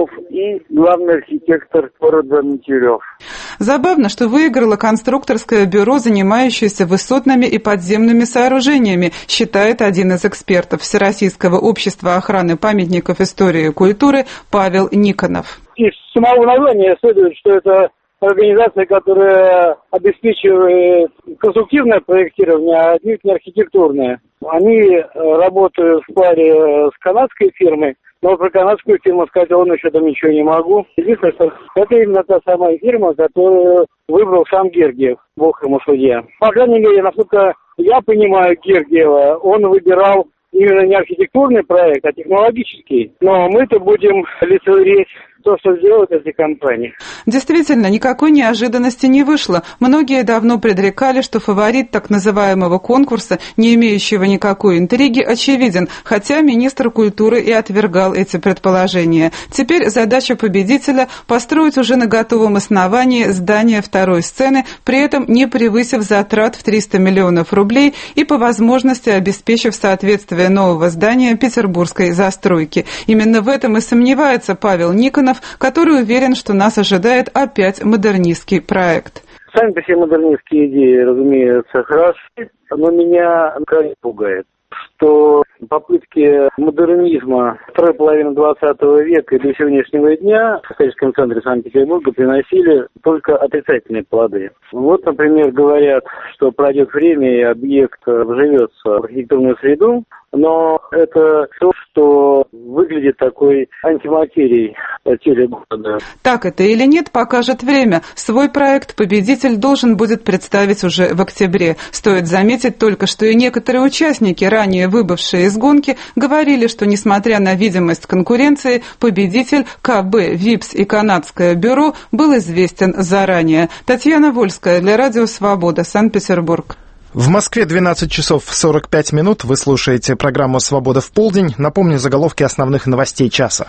Петров и главный архитектор города Метерев. Забавно, что выиграло конструкторское бюро, занимающееся высотными и подземными сооружениями, считает один из экспертов Всероссийского общества охраны памятников истории и культуры Павел Никонов. Из самого названия следует, что это организация, которая обеспечивает конструктивное проектирование, а отнюдь не архитектурное. Они работают в паре с канадской фирмой, но про канадскую фирму сказать ровно еще там ничего не могу. Единственное, что это именно та самая фирма, которую выбрал сам Гергиев, бог ему судья. По крайней мере, насколько я понимаю Гергиева, он выбирал именно не архитектурный проект, а технологический. Но мы-то будем лицезреть то, что сделают эти компании. Действительно, никакой неожиданности не вышло. Многие давно предрекали, что фаворит так называемого конкурса, не имеющего никакой интриги, очевиден, хотя министр культуры и отвергал эти предположения. Теперь задача победителя – построить уже на готовом основании здание второй сцены, при этом не превысив затрат в триста миллионов рублей и по возможности обеспечив соответствие нового здания петербургской застройки. Именно в этом и сомневается Павел Никонов, который уверен, что нас ожидает опять модернистский проект. Сами-то все модернистские идеи, разумеется, хороши, но меня крайне пугает, что попытки модернизма второй половины двадцатого века и до сегодняшнего дня в историческом центре Санкт-Петербурга приносили только отрицательные плоды. Вот, например, говорят, что пройдет время и объект вживется в архитектурную среду, но это то, что выглядит такой антиматерией теле города. Так это или нет, покажет время. Свой проект победитель должен будет представить уже в октябре. Стоит заметить только, что и некоторые участники, ранее выбывшие из гонки, говорили, что, несмотря на видимость конкуренции, победитель КБ, ВИПС и канадское бюро был известен заранее. Татьяна Вольская для Радио Свобода, Санкт-Петербург. В Москве двенадцать часов сорок пять минут. Вы слушаете программу «Свобода в полдень». Напомню заголовки основных новостей часа.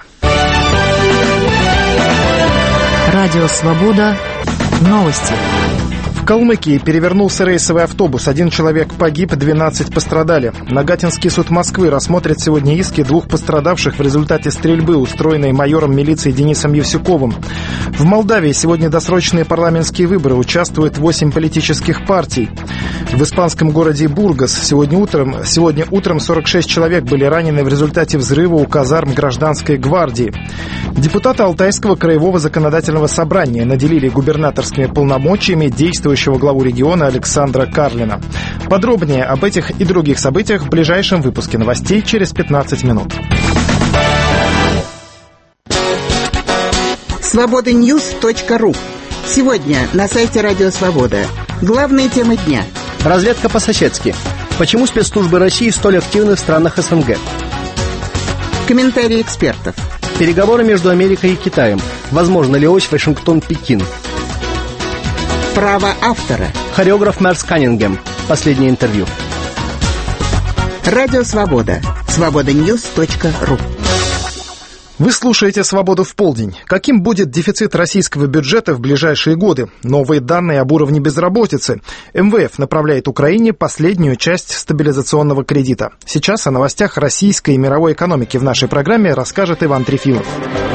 Радио «Свобода». Новости. В Калмыкии перевернулся рейсовый автобус. Один человек погиб, двенадцать пострадали. Нагатинский суд Москвы рассмотрит сегодня иски двух пострадавших в результате стрельбы, устроенной майором милиции Денисом Евсюковым. В Молдавии сегодня досрочные парламентские выборы. Участвуют восемь политических партий. В испанском городе Бургас сегодня утром, сегодня утром сорок шесть человек были ранены в результате взрыва у казарм гражданской гвардии. Депутаты Алтайского краевого законодательного собрания наделили губернаторскими полномочиями действующего главу региона Александра Карлина. Подробнее об этих и других событиях в ближайшем выпуске новостей через пятнадцать минут. свобода ньюс точка ру. Сегодня на сайте Радио Свобода. Главные темы дня. Разведка по-соседски. Почему спецслужбы России столь активны в странах СНГ? Комментарии экспертов. Переговоры между Америкой и Китаем. Возможно ли ось Вашингтон-Пекин? Право автора. Хореограф Мерс Каннингем. Последнее интервью. Радио Свобода. свобода ньюс точка ру. Вы слушаете «Свободу в полдень». Каким будет дефицит российского бюджета в ближайшие годы? Новые данные об уровне безработицы. эм вэ эф направляет Украине последнюю часть стабилизационного кредита. Сейчас о новостях российской и мировой экономики в нашей программе расскажет Иван Трефилов.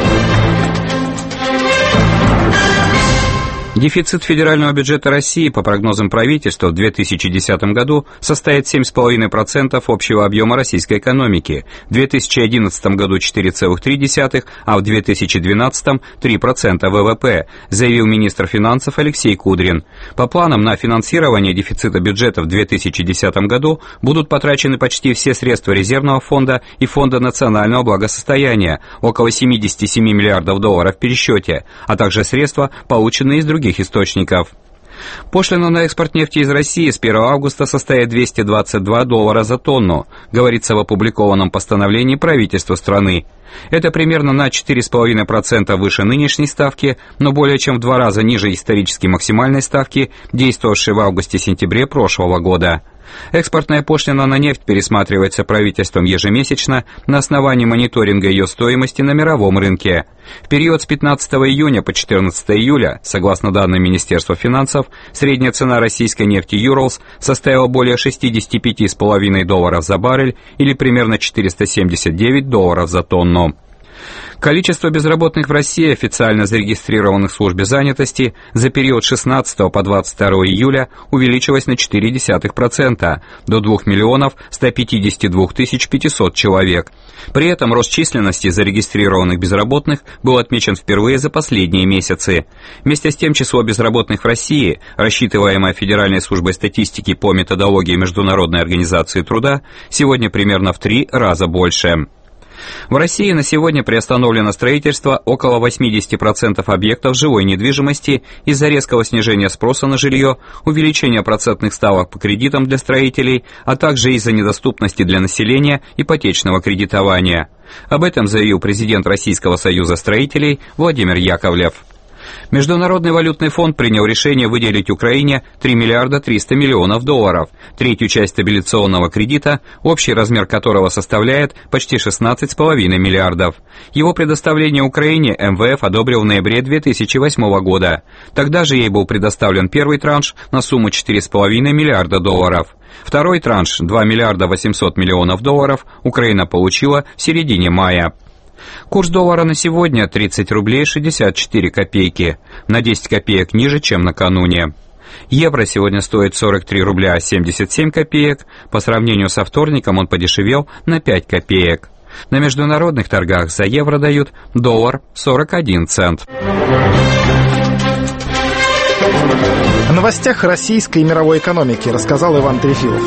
Дефицит федерального бюджета России, по прогнозам правительства, в две тысячи десятом году составит семь целых пять десятых процента общего объема российской экономики, в две тысячи одиннадцатом году четыре целых три десятых процента, а в две тысячи двенадцатом — три процента вэ вэ пэ, заявил министр финансов Алексей Кудрин. По планам на финансирование дефицита бюджета в две тысячи десятом году будут потрачены почти все средства резервного фонда и фонда национального благосостояния, около семьдесят семь миллиардов долларов в пересчете, а также средства, полученные из других источников. Пошлина на экспорт нефти из России с первого августа составит двести двадцать два доллара за тонну, говорится в опубликованном постановлении правительства страны. Это примерно на четыре целых пять десятых процента выше нынешней ставки, но более чем в два раза ниже исторически максимальной ставки, действовавшей в августе-сентябре прошлого года. Экспортная пошлина на нефть пересматривается правительством ежемесячно на основании мониторинга ее стоимости на мировом рынке. В период с пятнадцатого июня по четырнадцатого июля, согласно данным Министерства финансов, средняя цена российской нефти Urals составила более шестьдесят пять целых пять десятых долларов за баррель или примерно четыреста семьдесят девять долларов за тонну. Количество безработных в России, официально зарегистрированных в службе занятости, за период с шестнадцатого по двадцать второе июля увеличилось на четыре десятых процента до двух миллионов ста пятидесяти двух тысяч пятисот человек. При этом рост численности зарегистрированных безработных был отмечен впервые за последние месяцы. Вместе с тем число безработных в России, рассчитываемое Федеральной службой статистики по методологии Международной организации труда, сегодня примерно в три раза больше. В России на сегодня приостановлено строительство около восемьдесят процентов объектов жилой недвижимости из-за резкого снижения спроса на жилье, увеличения процентных ставок по кредитам для строителей, а также из-за недоступности для населения ипотечного кредитования. Об этом заявил президент Российского союза строителей Владимир Яковлев. Международный валютный фонд принял решение выделить Украине три миллиарда триста миллионов долларов, третью часть стабилизационного кредита, общий размер которого составляет почти шестнадцать с половиной миллиардов. Его предоставление Украине эм вэ эф одобрил в ноябре две тысячи восьмого года. Тогда же ей был предоставлен первый транш на сумму четыре с половиной миллиарда долларов. Второй транш, два миллиарда восемьсот миллионов долларов, Украина получила в середине мая. Курс доллара на сегодня тридцать рублей шестьдесят четыре копейки, на десять копеек ниже, чем накануне. Евро сегодня стоит сорок три рубля семьдесят семь копеек, по сравнению со вторником он подешевел на пять копеек. На международных торгах за евро дают доллар сорок один цент. О новостях российской и мировой экономики рассказал Иван Трефилов.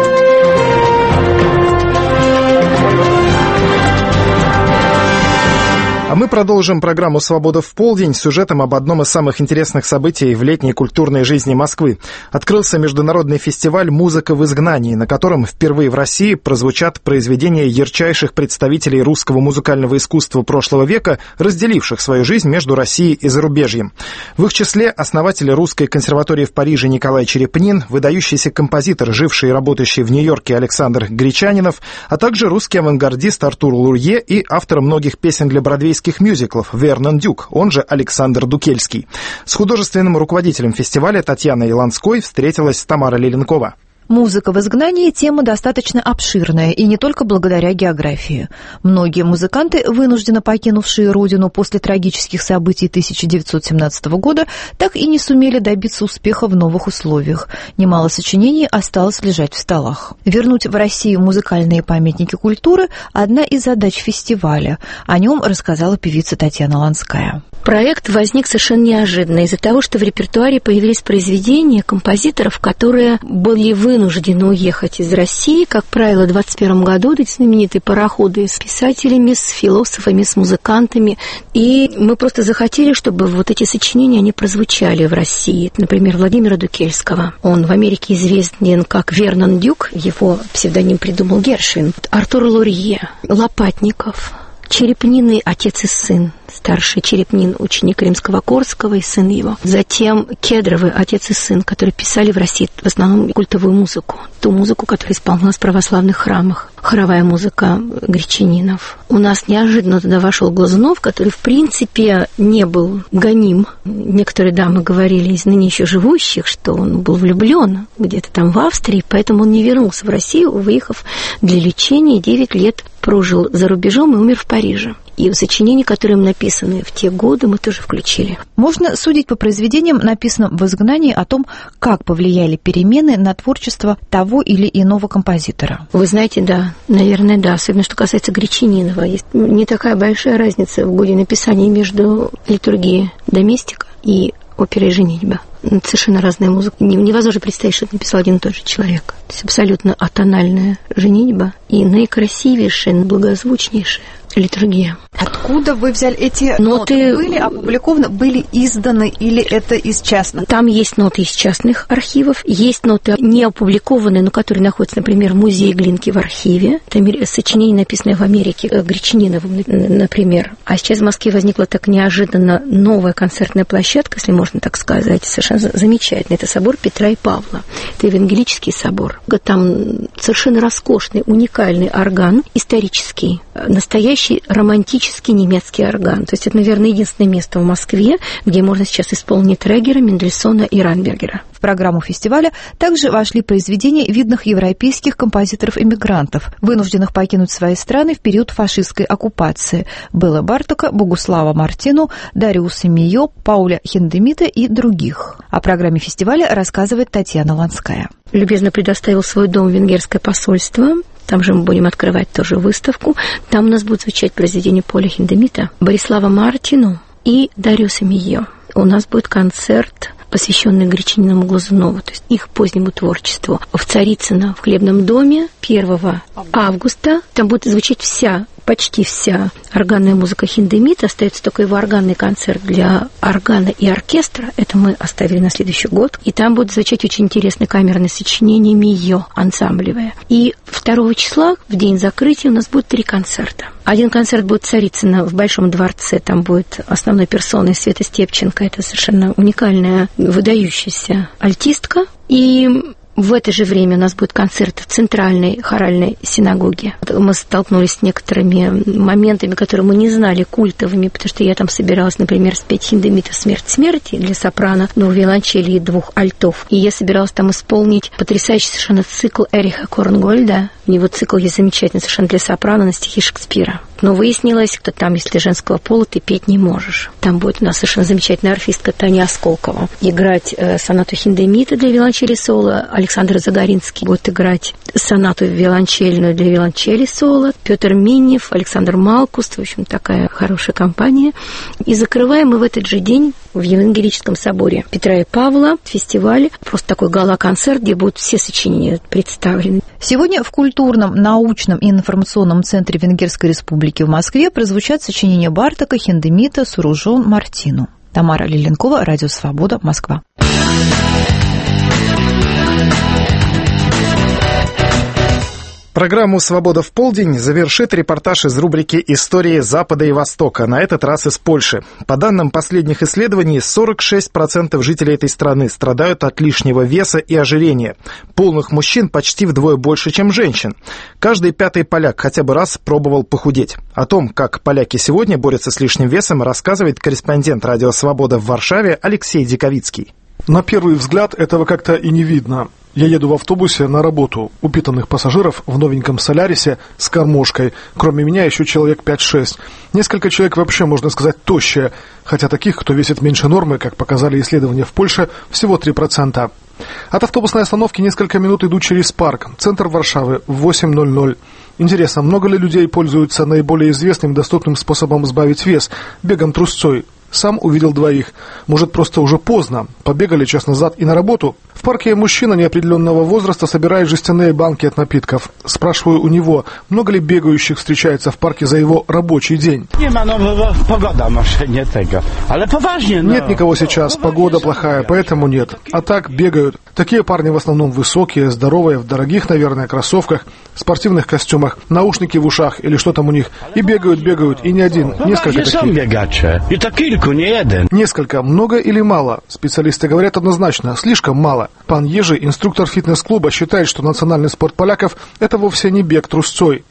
А мы продолжим программу «Свобода в полдень» с сюжетом об одном из самых интересных событий в летней культурной жизни Москвы. Открылся международный фестиваль «Музыка в изгнании», на котором впервые в России прозвучат произведения ярчайших представителей русского музыкального искусства прошлого века, разделивших свою жизнь между Россией и зарубежьем. В их числе основатель Русской консерватории в Париже Николай Черепнин, выдающийся композитор, живший и работающий в Нью-Йорке Александр Гречанинов, а также русский авангардист Артур Лурье и автор многих песен для бродвейских мюзиклов Вернон Дюк, он же Александр Дукельский. С художественным руководителем фестиваля Татьяной Ланской встретилась Тамара Леленкова. Музыка в изгнании – тема достаточно обширная, и не только благодаря географии. Многие музыканты, вынужденно покинувшие родину после трагических событий тысяча девятьсот семнадцатого года, так и не сумели добиться успеха в новых условиях. Немало сочинений осталось лежать в столах. Вернуть в Россию музыкальные памятники культуры – одна из задач фестиваля. О нем рассказала певица Татьяна Ланская. Проект возник совершенно неожиданно из-за того, что в репертуаре появились произведения композиторов, которые были вынуждены уехать из России, как правило, в двадцать первом году, эти знаменитые пароходы с писателями, с философами, с музыкантами. И мы просто захотели, чтобы вот эти сочинения, они прозвучали в России. Например, Владимира Дукельского. Он в Америке известен как Вернон Дюк, его псевдоним придумал Гершвин. Артур Лурье, Лопатников, Черепнины, отец и сын. Старший Черепнин, ученик Римского-Корского и сын его. Затем Кедровы, отец и сын, которые писали в России в основном культовую музыку. Ту музыку, которая исполнялась в православных храмах. Хоровая музыка Гречанинов. У нас неожиданно туда вошел Глазунов, который, в принципе, не был гоним. Некоторые дамы говорили из ныне еще живущих, что он был влюблен где-то там в Австрии, поэтому он не вернулся в Россию, выехав для лечения, девять лет прожил за рубежом и умер в Париже. И в сочинения, которые им написаны в те годы, мы тоже включили. Можно судить по произведениям, написанным в изгнании, о том, как повлияли перемены на творчество того или иного композитора. Вы знаете, да, наверное, да. Особенно, что касается Гречанинова. Есть не такая большая разница в годе написания между литургией «Доместика» и оперой «Женитьба». Совершенно разная музыка. Невозможно представить, что это написал один и тот же человек. То есть абсолютно атональная «Женитьба» и наикрасивейшая, благозвучнейшая литургия. Откуда вы взяли эти ноты? ноты? Были опубликованы, были изданы или это из частных? Там есть ноты из частных архивов, есть ноты не опубликованные, но которые находятся, например, в музее Глинки в архиве. Это сочинение, написанное в Америке Гречаниновым, например. А сейчас в Москве возникла так неожиданно новая концертная площадка, если можно так сказать, совершенно совершенно замечательный. Это собор Петра и Павла. Это евангелический собор. Там совершенно роскошный, уникальный орган, исторический, настоящий романтический немецкий орган. То есть это, наверное, единственное место в Москве, где можно сейчас исполнить Регера, Мендельсона и Райнбергера. В программу фестиваля также вошли произведения видных европейских композиторов-эмигрантов, вынужденных покинуть свои страны в период фашистской оккупации: Белла Бартока, Богуслава Мартину, Дариуса Мийо, Пауля Хиндемита и других. О программе фестиваля рассказывает Татьяна Ланская. Любезно предоставил свой дом венгерское посольство. Там же мы будем открывать тоже выставку. Там у нас будет звучать произведение Поля Хиндемита, Борислава Мартину и Дариуса Мийо. У нас будет концерт, посвященный Гречаниному Глазунову, то есть их позднему творчеству. В Царицыно, в Хлебном доме, первого августа. Там будет звучать вся, почти вся органная музыка Хиндемита. Остается только его органный концерт для органа и оркестра. Это мы оставили на следующий год. И там будет звучать очень интересное камерное сочинение Мийо, ансамблевое. И второго числа, в день закрытия, у нас будет три концерта. Один концерт будет в Царицыно в Большом дворце. Там будет основной персоной Света Степченко. Это совершенно уникальная, выдающаяся альтистка. И в это же время у нас будет концерт в Центральной хоральной синагоге. Мы столкнулись с некоторыми моментами, которые мы не знали, культовыми, потому что я там собиралась, например, спеть Хиндемита «Смерть смерти» для сопрано, двух виолончелей и двух альтов. И я собиралась там исполнить потрясающий совершенно цикл Эриха Корнгольда. У него цикл есть замечательный совершенно для сопрано на стихи Шекспира. Но выяснилось, что там, если ты женского пола, ты петь не можешь. Там будет у нас совершенно замечательная арфистка Таня Осколкова играть э, сонату Хиндемита для виолончели соло. Александр Загоринский будет играть сонату виолончельную для виолончели соло. Петр Минев, Александр Малкуст. В общем, такая хорошая компания. И закрываем мы в этот же день в Евангелическом соборе Петра и Павла фестиваль. Просто такой гала-концерт, где будут все сочинения представлены. Сегодня в культурном, научном и информационном центре Венгерской республики в Москве прозвучат сочинения Бартока, Хиндемита, Суружон, Мартину. Тамара Лиленкова, Радио Свобода, Москва. Программу «Свобода в полдень» завершит репортаж из рубрики «Истории Запада и Востока», на этот раз из Польши. По данным последних исследований, сорок шесть процентов жителей этой страны страдают от лишнего веса и ожирения. Полных мужчин почти вдвое больше, чем женщин. Каждый пятый поляк хотя бы раз пробовал похудеть. О том, как поляки сегодня борются с лишним весом, рассказывает корреспондент «Радио Свобода» в Варшаве Алексей Диковицкий. На первый взгляд этого как-то и не видно. Я еду в автобусе на работу. Упитанных пассажиров в новеньком Солярисе с кормушкой. Кроме меня еще человек пять-шесть. Несколько человек вообще, можно сказать, тощие. Хотя таких, кто весит меньше нормы, как показали исследования в Польше, всего три процента. От автобусной остановки несколько минут иду через парк. Центр Варшавы в восемь ноль ноль. Интересно, много ли людей пользуются наиболее известным доступным способом сбавить вес – бегом трусцой? Сам увидел двоих. Может, просто уже поздно. Побегали час назад и на работу. В парке мужчина неопределенного возраста собирает жестяные банки от напитков. Спрашиваю у него, много ли бегающих встречается в парке за его рабочий день. Нет никого сейчас, погода плохая, поэтому нет. А так бегают. Такие парни в основном высокие, здоровые, в дорогих, наверное, кроссовках, спортивных костюмах, наушники в ушах или что там у них. И бегают, бегают, и не один, несколько таких. Несколько, много или мало? Специалисты говорят однозначно, слишком мало. Пан Ежи, инструктор фитнес-клуба, считает, что национальный спорт поляков – это вовсе не бег трусцой.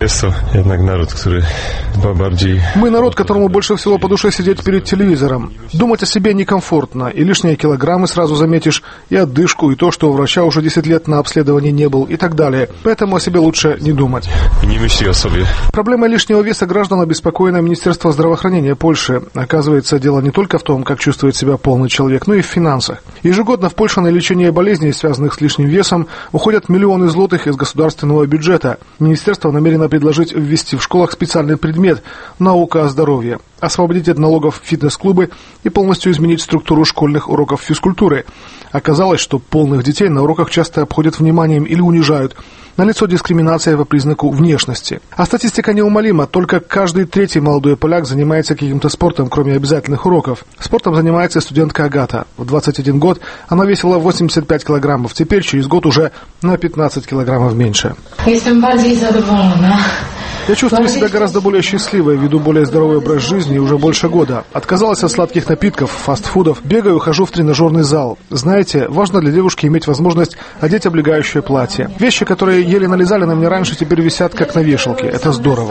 Мы народ, которому больше всего по душе сидеть перед телевизором. Думать о себе некомфортно, и лишние килограммы сразу заметишь, и отдышку, и то, что у врача уже десять лет на обследовании не был, и так далее. Поэтому о себе лучше не думать. Не мысли о себе. Проблема лишнего веса граждан обеспокоена Министерство здравоохранения Польши. Оказывается, дело не только в том, как чувствует себя полный человек, но и в финансах. Ежегодно в Польше на лечение болезней, связанных с лишним весом, уходят миллионы злотых из государственного бюджета. Министерство намерено предложить ввести в школах специальный предмет – наука о здоровье, освободить от налогов фитнес-клубы и полностью изменить структуру школьных уроков физкультуры. Оказалось, что полных детей на уроках часто обходят вниманием или унижают. Налицо дискриминация по признаку внешности. А статистика неумолима. Только каждый третий молодой поляк занимается каким-то спортом, кроме обязательных уроков. Спортом занимается студентка Агата. В двадцать один год она весила восемьдесят пять килограммов. Теперь через год уже на пятнадцать килограммов меньше. Jestem bardziej zadowolona. Я чувствую себя гораздо более счастливой, веду более здоровый образ жизни и уже больше года. Отказалась от сладких напитков, фастфудов, бегаю, хожу в тренажерный зал. Знаете, важно для девушки иметь возможность одеть облегающее платье. Вещи, которые еле налезали на меня раньше, теперь висят как на вешалке. Это здорово.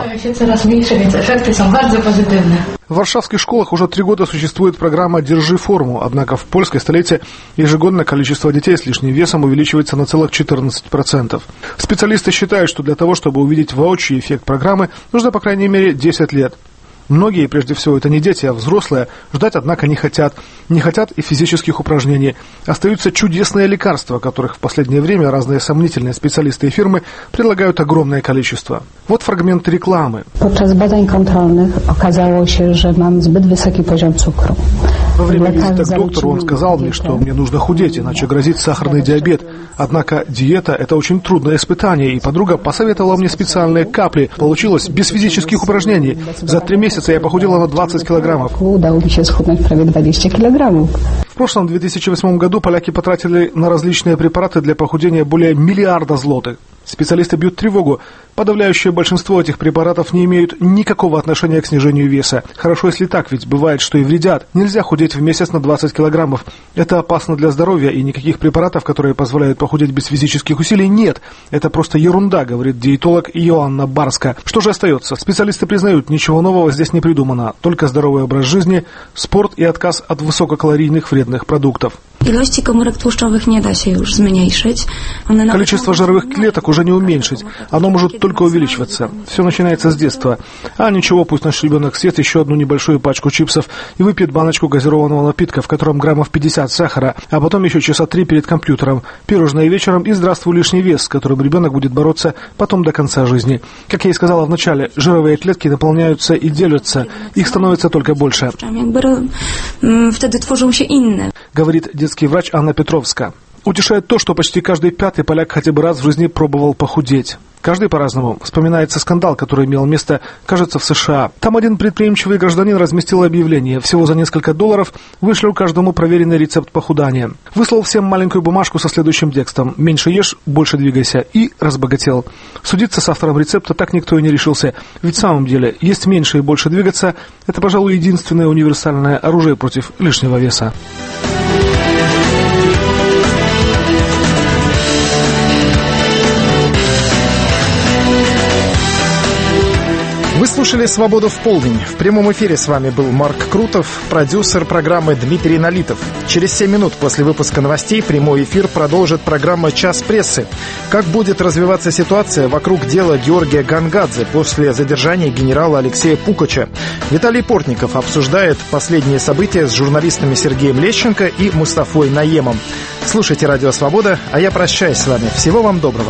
В варшавских школах уже три года существует программа «Держи форму», однако в польской столице ежегодно количество детей с лишним весом увеличивается на целых четырнадцать процентов. Специалисты считают, что для того, чтобы увидеть воочию эффект программы, нужно по крайней мере десять лет. Многие, прежде всего, это не дети, а взрослые, ждать, однако, не хотят. Не хотят и физических упражнений. Остаются чудесные лекарства, которых в последнее время разные сомнительные специалисты и фирмы предлагают огромное количество. Вот фрагмент рекламы. Podczas badań kontrolnych okazało się, że mam zbyt wysoki poziom cukru. Во время визита к доктору он сказал мне, что мне нужно худеть, иначе грозит сахарный диабет. Однако диета – это очень трудное испытание, и подруга посоветовала мне специальные капли. Получилось без физических упражнений. За три месяца я похудела на двадцать килограммов. Udało mi się schudnąć prawie dwadzieścia kilogramów. В прошлом две тысячи восьмом году поляки потратили на различные препараты для похудения более миллиарда злотых. Специалисты бьют тревогу. Подавляющее большинство этих препаратов не имеют никакого отношения к снижению веса. Хорошо, если так, ведь бывает, что и вредят. Нельзя худеть в месяц на двадцать килограммов. Это опасно для здоровья, и никаких препаратов, которые позволяют похудеть без физических усилий, нет. Это просто ерунда, говорит диетолог Иоанна Барска. Что же остается? Специалисты признают, ничего нового здесь не придумано. Только здоровый образ жизни, спорт и отказ от высококалорийных вредных продуктов. Ilości komórek tłuszczowych nie da się już zmniejszyć. Количество жировых клеток уже не уменьшить. Оно может только увеличиваться. Все начинается с детства. А ничего, пусть наш ребенок съест еще одну небольшую пачку чипсов и выпьет баночку газированного напитка, в котором граммов пятьдесят сахара, а потом еще часа три перед компьютером, пирожное вечером и здравствуй лишний вес, с которым ребенок будет бороться потом до конца жизни. Как я и сказала в начале, жировые клетки наполняются и делятся. Их становится только больше. Говорит детский врач Анна Петровская. Утешает то, что почти каждый пятый поляк хотя бы раз в жизни пробовал похудеть. Каждый по-разному. Вспоминается скандал, который имел место, кажется, в США. Там один предприимчивый гражданин разместил объявление. Всего за несколько долларов вышлю каждому проверенный рецепт похудания. Выслал всем маленькую бумажку со следующим текстом. «Меньше ешь, больше двигайся». И разбогател. Судиться с автором рецепта так никто и не решился. Ведь в самом деле, есть меньше и больше двигаться – это, пожалуй, единственное универсальное оружие против лишнего веса. Вы слушали «Свободу в полдень». В прямом эфире с вами был Марк Крутов, продюсер программы Дмитрий Налитов. Через семь минут после выпуска новостей прямой эфир продолжит программа «Час прессы». Как будет развиваться ситуация вокруг дела Георгия Гангадзе после задержания генерала Алексея Пукача? Виталий Портников обсуждает последние события с журналистами Сергеем Лещенко и Мустафой Наемом. Слушайте «Радио Свобода», а я прощаюсь с вами. Всего вам доброго.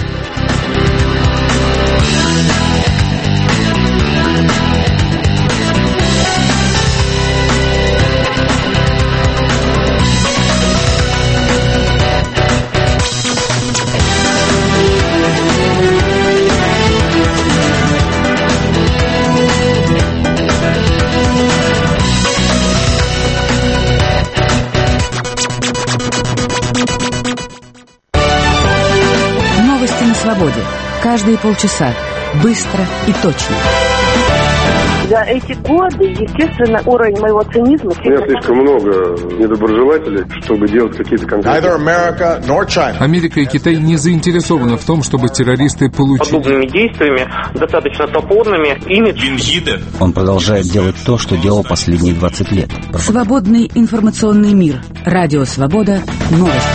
Каждые полчаса. Быстро и точно. За эти годы, естественно, уровень моего цинизма... У меня слишком много недоброжелателей, чтобы делать какие-то конкретные... Америка и Китай не заинтересованы в том, чтобы террористы получили... Подобными действиями, достаточно топорными, имидж... Он продолжает делать то, что делал последние двадцать лет. Свободный информационный мир. Радио Свобода. Новости.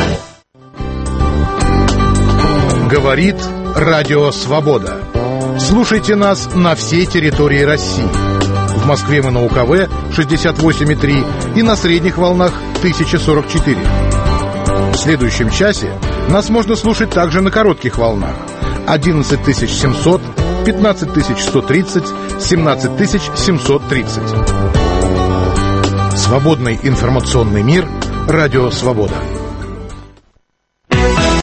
Говорит Радио Свобода. Слушайте нас на всей территории России. В Москве мы на УКВ шестьдесят восемь и три и на средних волнах тысяча сорок четыре. В следующем часе нас можно слушать также на коротких волнах одиннадцать тысяч семьсот, пятнадцать тысяч сто тридцать, семнадцать тысяч семьсот тридцать. Свободный информационный мир. Радио Свобода.